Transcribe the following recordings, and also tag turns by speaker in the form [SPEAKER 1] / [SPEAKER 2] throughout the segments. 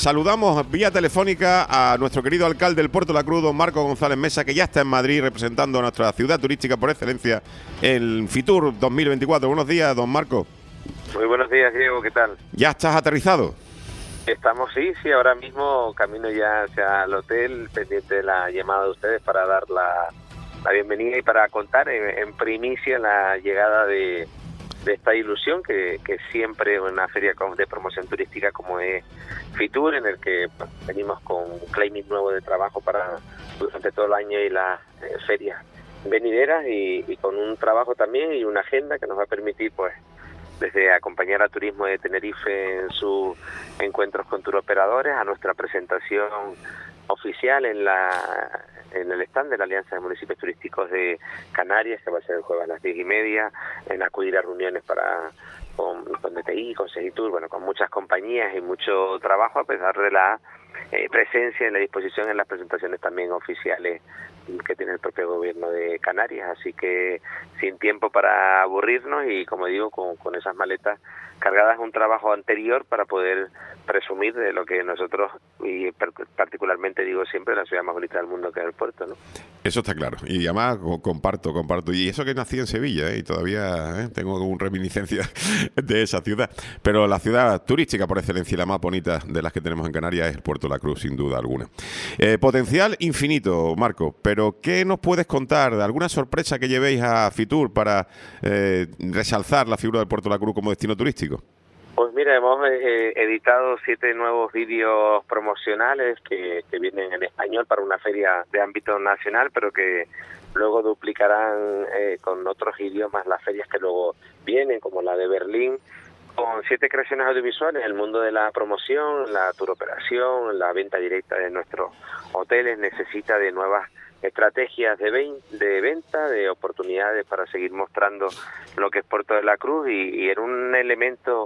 [SPEAKER 1] Saludamos vía telefónica a nuestro querido alcalde del Puerto de la Cruz, don Marco González Mesa, que ya está en Madrid representando a nuestra ciudad turística por excelencia en Fitur 2024. Buenos días, don Marco.
[SPEAKER 2] Muy buenos días, Diego, ¿qué tal?
[SPEAKER 1] ¿Ya estás aterrizado?
[SPEAKER 2] Estamos, sí, ahora mismo camino ya hacia el hotel, pendiente de la llamada de ustedes para dar la bienvenida y para contar en primicia la llegada de esta ilusión que siempre una feria de promoción turística como es Fitur, en el que venimos con un claiming nuevo de trabajo para durante todo el año y las ferias venideras y con un trabajo también y una agenda que nos va a permitir pues desde acompañar a Turismo de Tenerife en sus encuentros con turoperadores, a nuestra presentación oficial en el stand de la Alianza de Municipios Turísticos de Canarias, que va a ser el jueves a las 10:30, en acudir a reuniones con DTI, con Segitur, bueno, con muchas compañías y mucho trabajo, a pesar de la presencia y la disposición en las presentaciones también oficiales que tiene el propio gobierno de Canarias, así que sin tiempo para aburrirnos y, como digo, con esas maletas cargadas de un trabajo anterior para poder presumir de lo que nosotros, y particularmente digo siempre, la ciudad más bonita del mundo que es el puerto, ¿no?
[SPEAKER 1] Eso está claro, y además comparto, y eso que nací en Sevilla, y todavía tengo como reminiscencia de esa ciudad, pero la ciudad turística por excelencia y la más bonita de las que tenemos en Canarias es el Puerto de la Cruz, sin duda alguna. Potencial infinito, Marco, pero ¿qué nos puedes contar de alguna sorpresa que llevéis a Fitur para resalzar la figura del Puerto de la Cruz como destino turístico?
[SPEAKER 2] Pues mira, hemos editado 7 nuevos vídeos promocionales que vienen en español para una feria de ámbito nacional, pero que luego duplicarán con otros idiomas las ferias que luego vienen, como la de Berlín, con 7 creaciones audiovisuales. El mundo de la promoción, la turoperación, la venta directa de nuestros hoteles necesita de nuevas estrategias de venta, de oportunidades para seguir mostrando lo que es Puerto de la Cruz y era un elemento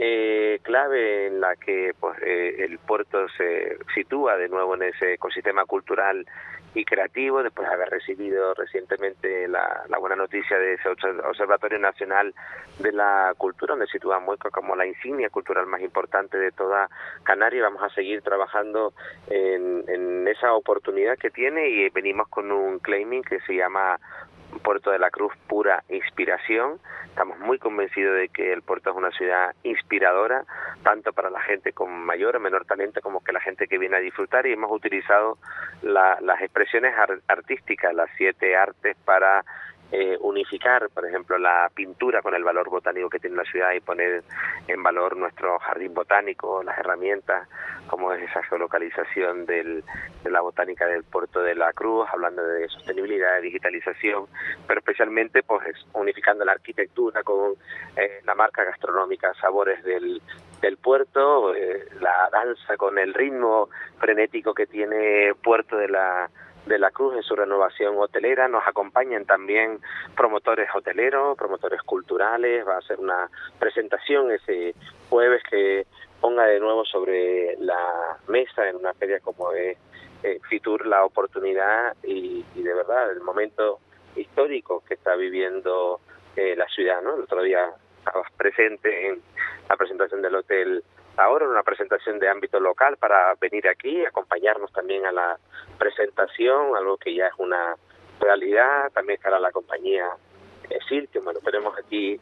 [SPEAKER 2] clave en la que pues el puerto se sitúa de nuevo en ese ecosistema cultural y creativo, después de haber recibido recientemente la buena noticia de ese Observatorio Nacional de la Cultura, donde sitúa Mueca como la insignia cultural más importante de toda Canarias. Vamos a seguir trabajando en esa oportunidad que tiene y venimos con un claiming que se llama Puerto de la Cruz Pura Inspiración. Estamos muy convencidos de que el puerto es una ciudad inspiradora, tanto para la gente con mayor o menor talento como que la gente que viene a disfrutar, y hemos utilizado las expresiones artísticas, las 7 artes para unificar, por ejemplo, la pintura con el valor botánico que tiene la ciudad y poner en valor nuestro jardín botánico, las herramientas, como es esa geolocalización de la botánica del Puerto de la Cruz, hablando de sostenibilidad, de digitalización, pero especialmente pues unificando la arquitectura con la marca gastronómica Sabores del puerto, la danza con el ritmo frenético que tiene Puerto de la Cruz en su renovación hotelera. Nos acompañan también promotores hoteleros, promotores culturales. Va a ser una presentación ese jueves que ponga de nuevo sobre la mesa en una feria como es Fitur la oportunidad y de verdad el momento histórico que está viviendo la ciudad, ¿no? El otro día estabas presente en la presentación del hotel ahora, una presentación de ámbito local para venir aquí, acompañarnos también a la presentación, algo que ya es una realidad. También estará la compañía Cirque. Bueno, tenemos aquí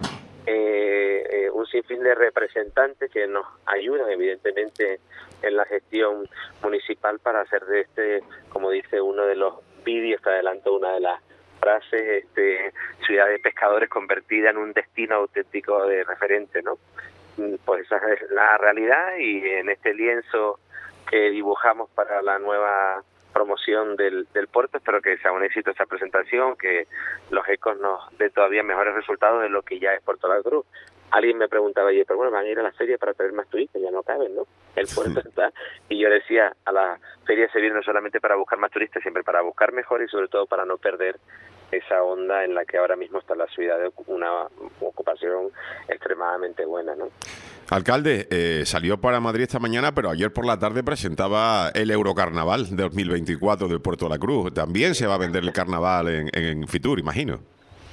[SPEAKER 2] un sinfín de representantes que nos ayudan evidentemente en la gestión municipal para hacer de este, como dice uno de los vídeos que adelanto una de las frases, ciudad de pescadores convertida en un destino auténtico de referente, ¿no? Pues esa es la realidad, y en este lienzo que dibujamos para la nueva promoción del puerto, espero que sea un éxito esta presentación, que los ecos nos den todavía mejores resultados de lo que ya es Puerto de la Cruz. Alguien me preguntaba, oye, pero bueno, van a ir a la feria para traer más turistas, ya no caben, ¿no? El puerto está. Y yo decía, a la feria se viene no solamente para buscar más turistas, siempre para buscar mejor y sobre todo para no perder esa onda en la que ahora mismo está la ciudad de una ocupación extremadamente buena, ¿no?
[SPEAKER 1] Alcalde, salió para Madrid esta mañana, pero ayer por la tarde presentaba el Eurocarnaval de 2024 del Puerto de la Cruz. También se va a vender el carnaval en Fitur, imagino.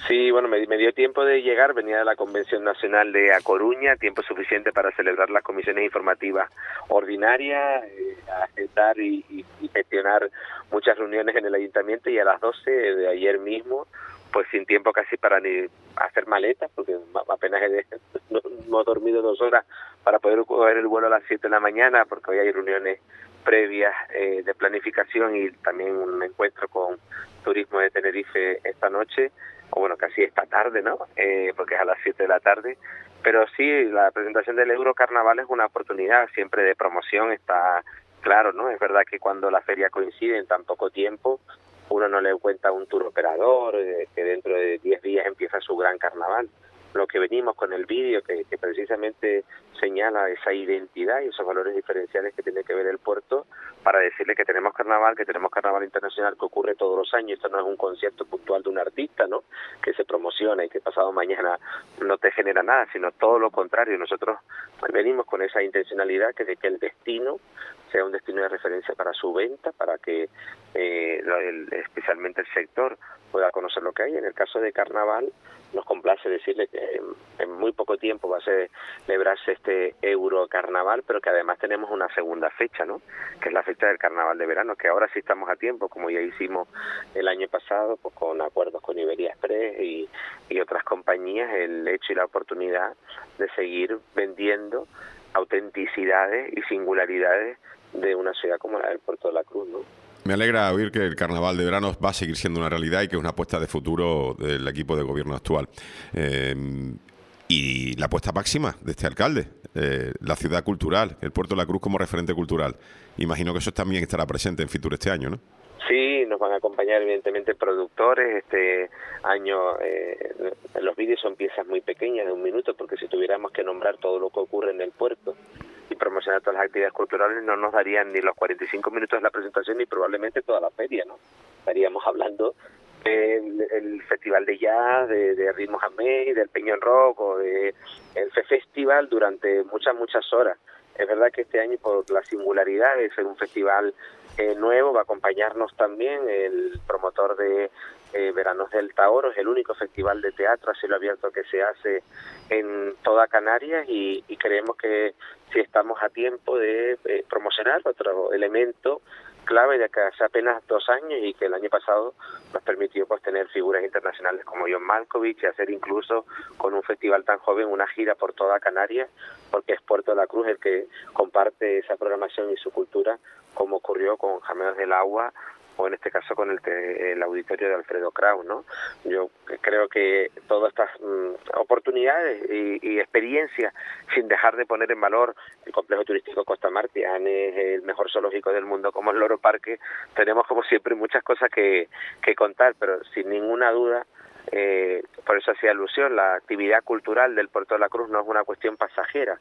[SPEAKER 2] Sí, bueno, me dio tiempo de llegar, venía de la Convención Nacional de A Coruña, tiempo suficiente para celebrar las comisiones informativas ordinarias, agendar y gestionar muchas reuniones en el ayuntamiento, y a las 12 de ayer mismo, pues sin tiempo casi para ni hacer maletas, porque apenas no hemos dormido 2 horas para poder coger el vuelo a las 7 de la mañana, porque hoy hay reuniones previas de planificación y también un encuentro con Turismo de Tenerife esta noche, o bueno, casi esta tarde, ¿no? Porque es a las 7 de la tarde. Pero sí, la presentación del Eurocarnaval es una oportunidad siempre de promoción, está claro, ¿no? Es verdad que cuando la feria coincide en tan poco tiempo, uno no le cuenta a un tour operador que dentro de 10 días empieza su gran carnaval. Lo que venimos con el vídeo que precisamente señala esa identidad y esos valores diferenciales que tiene que ver el puerto, para decirle que tenemos carnaval internacional que ocurre todos los años. Esto no es un concierto puntual de un artista, ¿no?, que se promociona y que pasado mañana no te genera nada, sino todo lo contrario. Nosotros venimos con esa intencionalidad de que el destino sea un destino de referencia para su venta, para que especialmente el sector pueda conocer lo que hay. En el caso de carnaval, nos complace decirle que en muy poco tiempo va a celebrarse este Eurocarnaval, pero que además tenemos una segunda fecha, ¿no?, que es la fecha del Carnaval de Verano, que ahora sí estamos a tiempo, como ya hicimos el año pasado, pues con acuerdos con Iberia Express y otras compañías, el hecho y la oportunidad de seguir vendiendo autenticidades y singularidades de una ciudad como la del Puerto de la Cruz, ¿no?
[SPEAKER 1] Me alegra oír que el Carnaval de Verano va a seguir siendo una realidad y que es una apuesta de futuro del equipo de gobierno actual. Y la apuesta máxima de este alcalde, la ciudad cultural, el Puerto de la Cruz como referente cultural. Imagino que eso también estará presente en Fitur este año, ¿no?
[SPEAKER 2] Sí, nos van a acompañar evidentemente productores. Este año los vídeos son piezas muy pequeñas, de 1 minuto, porque si tuviéramos que nombrar todo lo que ocurre en el puerto y promocionar todas las actividades culturales, no nos darían ni los 45 minutos de la presentación ni probablemente toda la feria, ¿no? Estaríamos hablando del Festival de Jazz, de Ritmo Jamey, del Peñón Rock o de el Festival durante muchas horas. Es verdad que este año, por la singularidad de ser un festival nuevo, va a acompañarnos también el promotor de Veranos del Taoro. Es el único festival de teatro a cielo abierto que se hace en toda Canarias, y creemos que si estamos a tiempo de promocionar otro elemento clave de que hace apenas 2 años y que el año pasado nos permitió pues tener figuras internacionales como John Malkovich y hacer incluso con un festival tan joven una gira por toda Canarias, porque es Puerto de la Cruz el que comparte esa programación y su cultura, como ocurrió con Jameos del Agua o en este caso con el auditorio de Alfredo Kraus, ¿no? Yo creo que todas estas oportunidades y experiencias, sin dejar de poner en valor el complejo turístico Costa Martianes, el mejor zoológico del mundo como el Loro Parque, tenemos como siempre muchas cosas que contar, pero sin ninguna duda, por eso hacía alusión, la actividad cultural del Puerto de la Cruz no es una cuestión pasajera.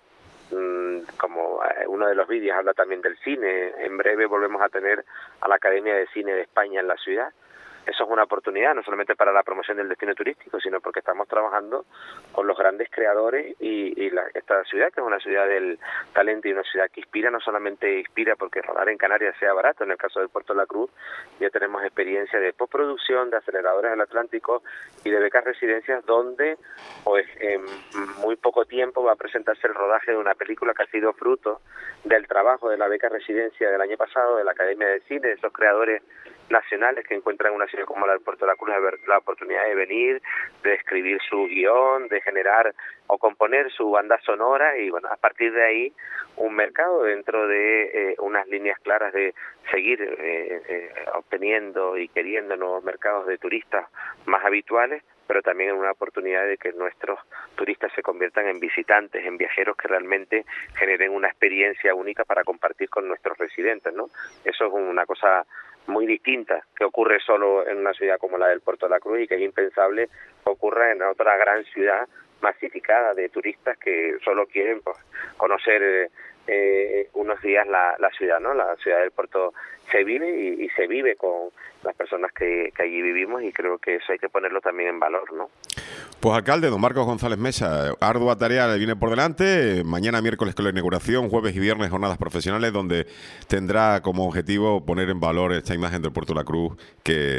[SPEAKER 2] Como uno de los vídeos habla también del cine. En breve volvemos a tener a la Academia de Cine de España en la ciudad. Eso es una oportunidad, no solamente para la promoción del destino turístico, sino porque estamos trabajando con los grandes creadores y esta ciudad, que es una ciudad del talento y una ciudad que inspira, no solamente inspira porque rodar en Canarias sea barato. En el caso del Puerto de la Cruz ya tenemos experiencia de postproducción, de aceleradores del Atlántico y de becas residencias, donde pues en muy poco tiempo va a presentarse el rodaje de una película que ha sido fruto del trabajo de la beca residencia del año pasado de la Academia de Cine, de esos creadores nacionales que encuentran una ciudad como la del Puerto de la Cruz la oportunidad de venir, de escribir su guión, de generar o componer su banda sonora, y bueno, a partir de ahí un mercado dentro de unas líneas claras de seguir obteniendo y queriendo nuevos mercados de turistas más habituales, pero también en una oportunidad de que nuestros turistas se conviertan en visitantes, en viajeros que realmente generen una experiencia única para compartir con nuestros residentes, ¿no? Eso es una cosa muy distinta que ocurre solo en una ciudad como la del Puerto de la Cruz, y que es impensable que ocurra en otra gran ciudad masificada de turistas que solo quieren pues conocer unos días la ciudad, ¿no? La ciudad del puerto se vive y se vive con las personas que allí vivimos, y creo que eso hay que ponerlo también en valor, ¿no?
[SPEAKER 1] Pues alcalde, don Marcos González Mesa, ardua tarea le viene por delante. Mañana miércoles con la inauguración, jueves y viernes jornadas profesionales, donde tendrá como objetivo poner en valor esta imagen del Puerto de la Cruz, que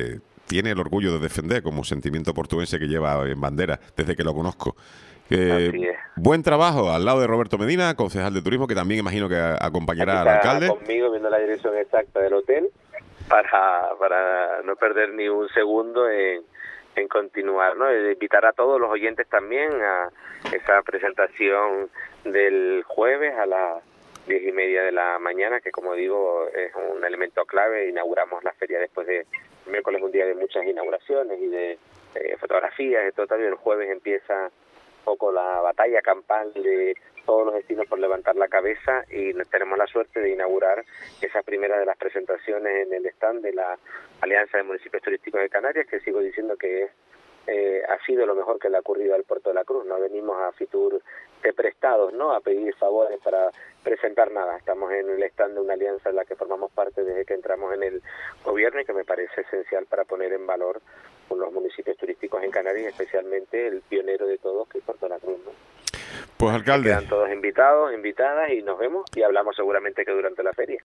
[SPEAKER 1] tiene el orgullo de defender como sentimiento portuense que lleva en bandera desde que lo conozco.
[SPEAKER 2] Así es.
[SPEAKER 1] Buen trabajo al lado de Roberto Medina, concejal de turismo, que también imagino que acompañará al alcalde.
[SPEAKER 2] Conmigo viendo la dirección exacta del hotel para no perder ni un segundo en continuar, ¿no? Invitar a todos los oyentes también a esa presentación del jueves a las 10:30 de la mañana, que como digo es un elemento clave. Inauguramos la feria después de miércoles, un día de muchas inauguraciones y de fotografías, de todo. También el jueves empieza un poco la batalla campal de todos los destinos por levantar la cabeza, y tenemos la suerte de inaugurar esa primera de las presentaciones en el stand de la Alianza de Municipios Turísticos de Canarias, que sigo diciendo que ha sido lo mejor que le ha ocurrido al Puerto de la Cruz. No venimos a Fitur de prestados, ¿no?, a pedir favores para presentar nada. Estamos en el stand de una alianza en la que formamos parte desde que entramos en el gobierno, y que me parece esencial para poner en valor los municipios turísticos en Canarias, especialmente el pionero de todos, que es Puerto de la Cruz, ¿no?
[SPEAKER 1] Pues alcalde,
[SPEAKER 2] quedan todos invitados, invitadas, y nos vemos y hablamos seguramente que durante la feria.